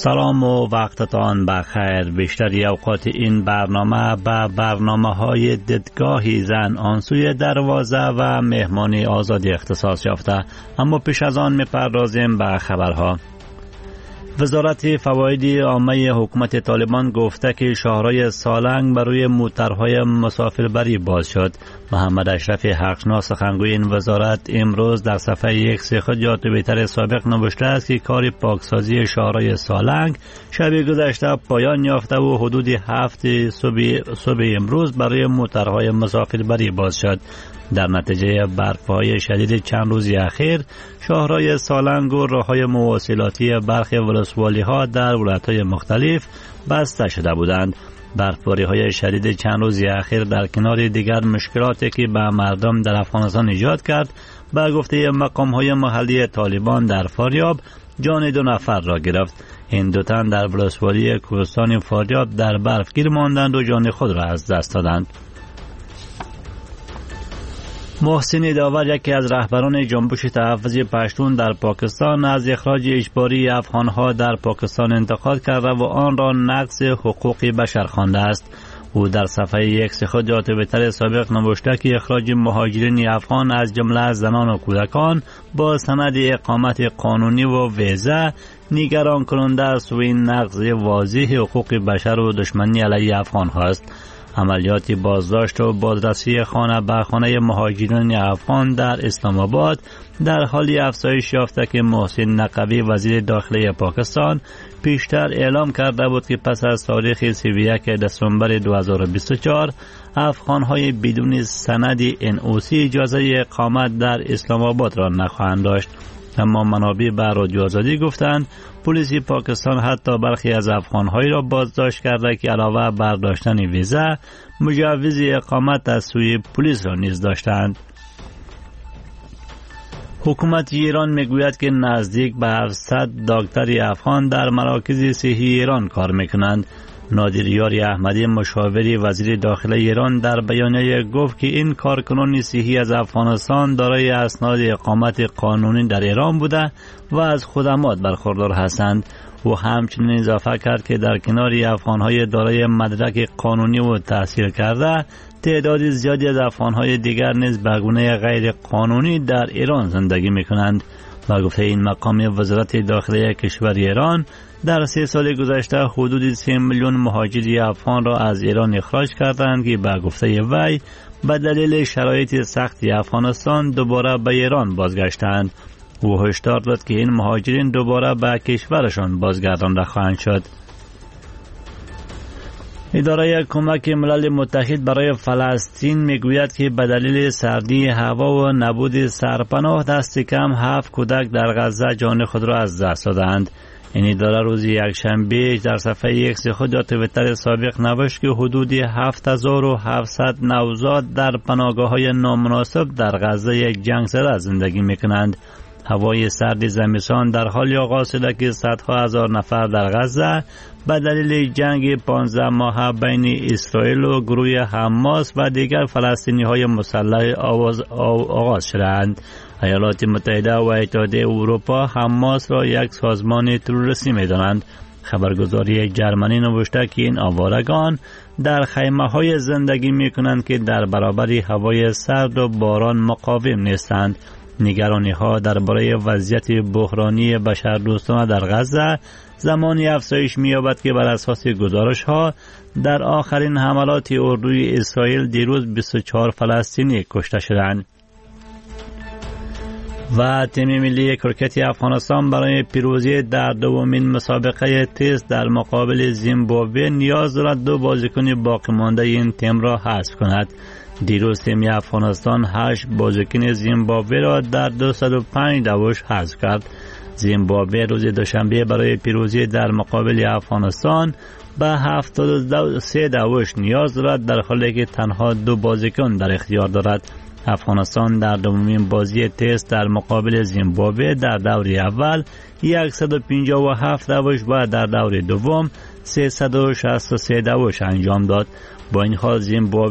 سلام و وقتتان بخیر. بیشتری اوقات این برنامه به برنامه‌های دیدگاهی زن آنسوی دروازه و مهمانی آزادی اختصاص یافته، اما پیش از آن می‌پردازیم به خبرها. وزارت فواید عامه حکومت طالبان گفته که شاهراه سالنگ برای موترهای مسافربری باز شد. محمد اشرف حقشناس سخنگوی این وزارت امروز در صفحه یک خود توییتر سابق نوشته است که کار پاکسازی شاهراه سالنگ شب گذشته پایان یافته و حدود 7 صبح امروز برای موترهای مسافربری باز شد. در نتیجه برف‌های شدید چند روز اخیر شاهراه سالنگ و راه‌های مواصلاتی برخی ولسوالی‌ها در ولایت‌های مختلف بسته شده بودند. برفباری‌های شدید چند روز اخیر در کنار دیگر مشکلاتی که به مردم در افغانستان ایجاد کرد، به گفته مقام‌های محلی طالبان در فاریاب جان 2 نفر را گرفت. این 2 تن در ولسوالی کوهستان فاریاب در برف گیر ماندند و جان خود را از دست دادند. محسن داور، یکی از رهبران جنبش تحفظ پشتون در پاکستان، از اخراج اجباری افغانها در پاکستان انتقاد کرده و آن را نقض حقوق بشر خوانده است. او در صفحه یک خود در توییتر سابق نوشته که اخراج مهاجرین افغان از جمله زنان و کودکان با سند اقامت قانونی و ویزا نگران کننده است و این نقض واضح حقوق بشر و دشمنی علیه افغان هاست. عملیات بازداشت و بازرسی خانه به خانه مهاجرین افغان در اسلام آباد در حالی افزایش یافته که محسن نقوی وزیر داخلی پاکستان پیشتر اعلام کرده بود که پس از تاریخ 31 دسامبر 2024 افغانهای بدون سند NOC اجازه اقامت در اسلام آباد را نخواهند داشت. اما منابع به رادیو آزادی گفتند پلیس پاکستان حتی برخی از افغانهایی را بازداشت کرده که علاوه بر داشتن ویزا مجوز اقامت از سوی پلیس را نیز داشتند. حکومت ایران میگوید که نزدیک به 700 دکتر افغان در مراکز صحی ایران کار میکنند. نادر یاری احمدی، مشاور وزیر داخلی ایران، در بیانیه گفت که این کارکنان صحی از افغانستان دارای اسناد اقامت قانونی در ایران بوده و از خدمات برخوردار هستند. او همچنین اضافه کرد که در کنار افغانهای دارای مدرک قانونی و تحصیل کرده، تعداد زیادی از افغانهای دیگر نیز به گونه غیر قانونی در ایران زندگی میکنند. و گفته این مقام وزارت داخلی کشور ایران در 3 سال گذشته حدود 3 میلیون مهاجر افغان را از ایران اخراج کردند که به گفته وی به دلیل شرایط سخت افغانستان دوباره به ایران بازگشتند. او هشدار داد که این مهاجرین دوباره به کشورشان بازگردانده خواهند شد. اداره کمک ملل متحد برای فلسطین میگوید که به دلیل سردی هوا و نبود سرپناه دست کم 7 کودک در غزه جان خود را از دست دادند. این اداره روز یکشنبه در صفحه یک خود در توییتر سابق نوشت که حدود 7700 نوزاد در پناهگاه‌های نامناسب در غزه جنگ زده زندگی میکنند. هوای سرد زمستان در حال آغاز شده که صدها هزار نفر در غزه به دلیل جنگ 15 ماهه بین اسرائیل و گروه حماس و دیگر فلسطینی‌های مسلح آغاز شدند. ایالات متحده و اتحادیه اروپا حماس را یک سازمان تروریستی می‌دانند. خبرگزاری جرمنی نوشته که این آوارگان در خیمه‌های زندگی می‌کنند که در برابر هوای سرد و باران مقاوم نیستند. نگرانی‌ها درباره وضعیت بحرانی بشردوستانه در غزه زمانی افزایش می‌یابد که بر اساس گزارش‌ها در آخرین حملات اردوی اسرائیل دیروز 24 فلسطینی کشته شدند. و تیم ملی کرکت افغانستان برای پیروزی در دومین مسابقه تست در مقابل زیمبابوه نیاز دارد 2 بازیکن باقی مانده این تیم را حذف کند. دیروز تیم افغانستان 8 بازیکن زیمبابوه را در 205 دوش حذف کرد. زیمبابوه روز دوشنبه برای پیروزی در مقابل افغانستان به 73 دوش نیاز دارد، در حالی که تنها 2 بازیکن در اختیار دارد. افغانستان در دومین بازی تست در مقابل زیمبابوه در دور اول 157 دوش و در دور دوم 363 دوش انجام داد. با این حال زیمبابوه